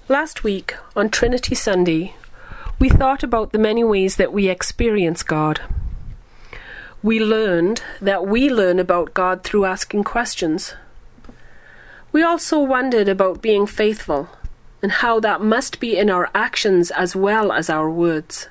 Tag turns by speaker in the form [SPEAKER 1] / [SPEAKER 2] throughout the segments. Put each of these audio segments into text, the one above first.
[SPEAKER 1] Last week, on Trinity Sunday, we thought about the many ways that we experience God. We learned that we learn about God through asking questions. We also wondered about being faithful and how that must be in our actions as well as our words.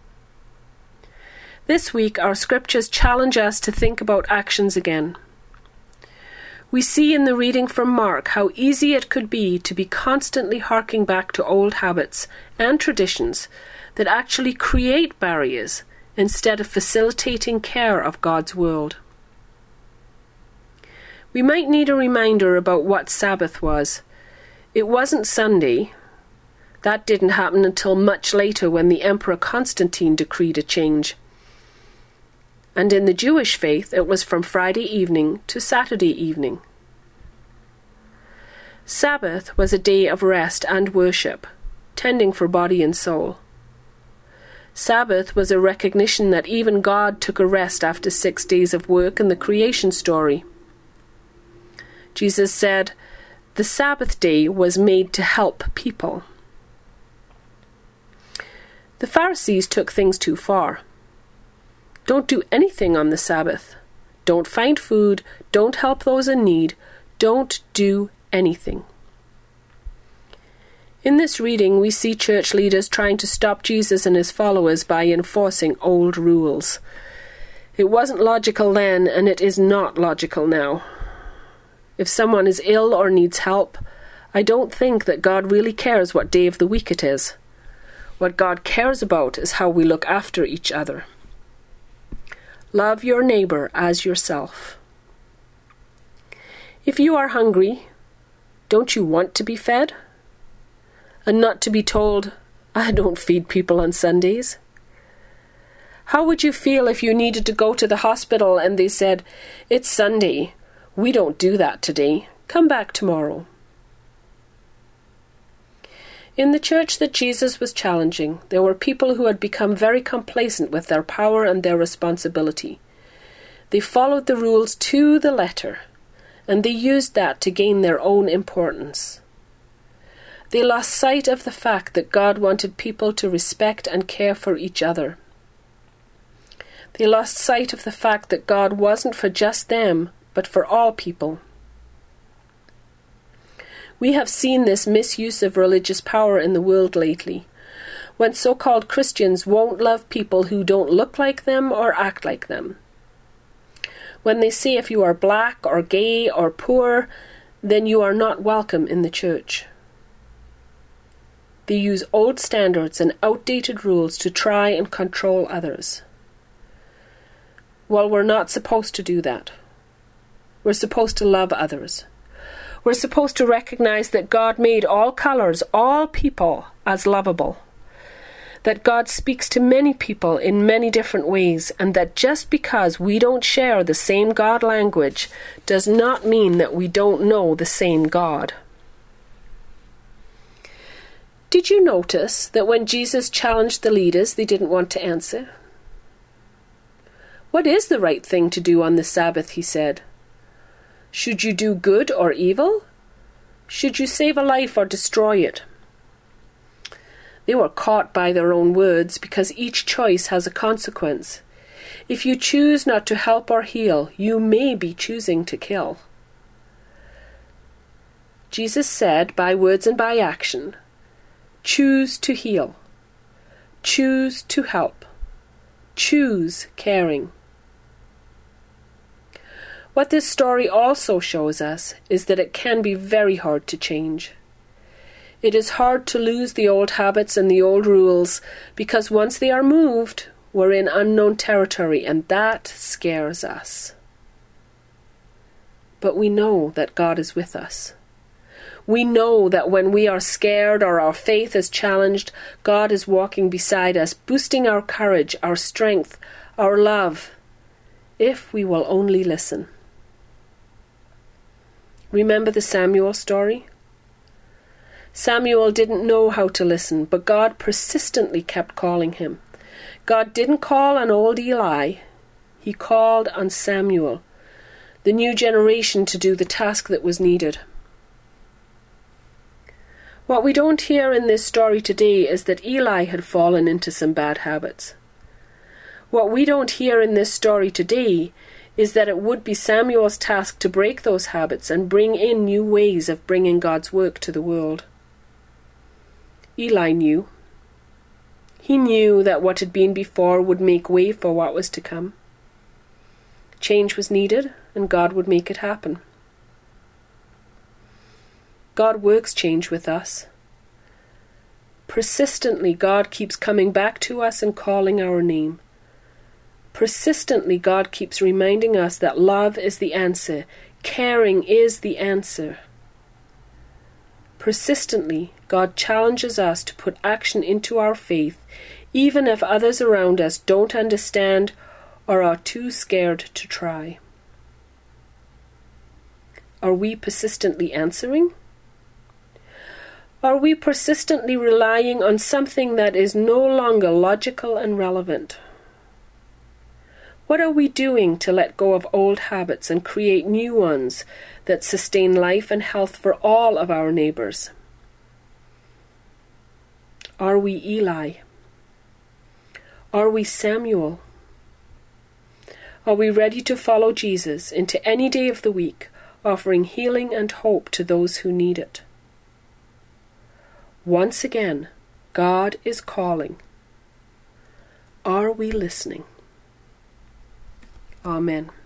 [SPEAKER 1] This week, our scriptures challenge us to think about actions again. We see in the reading from Mark how easy it could be to be constantly harking back to old habits and traditions that actually create barriers instead of facilitating care of God's world. We might need a reminder about what Sabbath was. It wasn't Sunday. That didn't happen until much later when the Emperor Constantine decreed a change. And in the Jewish faith, it was from Friday evening to Saturday evening. Sabbath was a day of rest and worship, tending for body and soul. Sabbath was a recognition that even God took a rest after 6 days of work in the creation story. Jesus said, "The Sabbath day was made to help people." The Pharisees took things too far. Don't do anything on the Sabbath. Don't find food. Don't help those in need. Don't do anything. In this reading, we see church leaders trying to stop Jesus and his followers by enforcing old rules. It wasn't logical then, and it is not logical now. If someone is ill or needs help, I don't think that God really cares what day of the week it is. What God cares about is how we look after each other. Love your neighbor as yourself. If you are hungry, don't you want to be fed? And not to be told, "I don't feed people on Sundays." How would you feel if you needed to go to the hospital and they said, "It's Sunday. We don't do that today. Come back tomorrow"? In the church that Jesus was challenging, there were people who had become very complacent with their power and their responsibility. They followed the rules to the letter, and they used that to gain their own importance. They lost sight of the fact that God wanted people to respect and care for each other. They lost sight of the fact that God wasn't for just them, but for all people. We have seen this misuse of religious power in the world lately, when so-called Christians won't love people who don't look like them or act like them. When they say if you are black or gay or poor, then you are not welcome in the church. They use old standards and outdated rules to try and control others. Well, we're not supposed to do that. We're supposed to love others. We're supposed to recognize that God made all colors, all people, as lovable. That God speaks to many people in many different ways, and that just because we don't share the same God language does not mean that we don't know the same God. Did you notice that when Jesus challenged the leaders, they didn't want to answer? "What is the right thing to do on the Sabbath?" he said. "Should you do good or evil? Should you save a life or destroy it?" They were caught by their own words because each choice has a consequence. If you choose not to help or heal, you may be choosing to kill. Jesus said, by words and by action, choose to heal. Choose to help. Choose caring. What this story also shows us is that it can be very hard to change. It is hard to lose the old habits and the old rules because once they are moved, we're in unknown territory, and that scares us. But we know that God is with us. We know that when we are scared or our faith is challenged, God is walking beside us, boosting our courage, our strength, our love, if we will only listen. Remember the Samuel story? Samuel didn't know how to listen, but God persistently kept calling him. God didn't call on old Eli. He called on Samuel, the new generation, to do the task that was needed. What we don't hear in this story today is that Eli had fallen into some bad habits. What we don't hear in this story today is that it would be Samuel's task to break those habits and bring in new ways of bringing God's work to the world. Eli knew. He knew that what had been before would make way for what was to come. Change was needed, and God would make it happen. God works change with us. Persistently, God keeps coming back to us and calling our name. Persistently, God keeps reminding us that love is the answer, caring is the answer. Persistently, God challenges us to put action into our faith, even if others around us don't understand or are too scared to try. Are we persistently answering? Are we persistently relying on something that is no longer logical and relevant? What are we doing to let go of old habits and create new ones that sustain life and health for all of our neighbours? Are we Eli? Are we Samuel? Are we ready to follow Jesus into any day of the week, offering healing and hope to those who need it? Once again, God is calling. Are we listening? Amen.